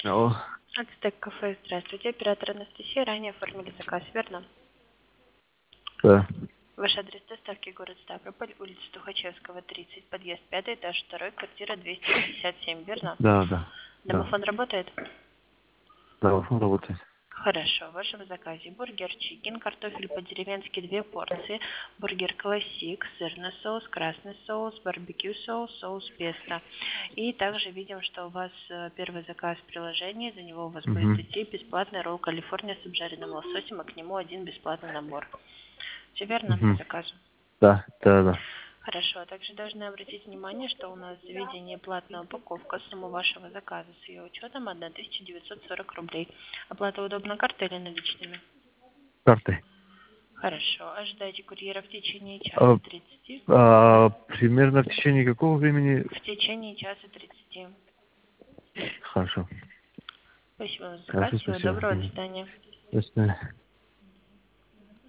Алло. Ацтек кафе, здравствуйте. Оператор Анастасия. Ранее оформили заказ, верно? Да. Ваш адрес доставки город Ставрополь, улица Тухачевского, 30, подъезд 5, этаж 2, квартира 257, верно? Да, да. Да. Домофон работает? Да, он работает. Хорошо. В вашем заказе бургер чикен, картофель по-деревенски 2 порции, бургер классик, сырный соус, красный соус, барбекю соус, соус песто. И также видим, что у вас первый заказ в приложении, за него у вас будет Угу. идти бесплатный ролл Калифорния с обжаренным лососем, а к нему один бесплатный набор. Все верно по Угу. заказу? Да, да, да. Хорошо. Также должны обратить внимание, что у нас в заведении платная упаковка. Сумма вашего заказа с ее учетом 1940 рублей. Оплата удобна картой или наличными? Картой. Хорошо. Ожидайте курьера в течение часа А, 30. примерно в течение какого времени? В течение часа 30. Хорошо. Спасибо за заказ. Хорошо, Всего спасибо. доброго. До Мгм. свидания. До свидания.